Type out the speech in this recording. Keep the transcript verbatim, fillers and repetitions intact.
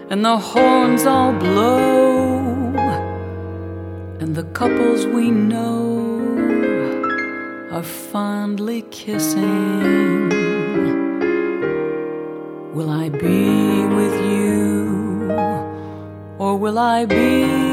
and the horns all blow, and the couples we know are fondly kissing. Will I be with you, or will I be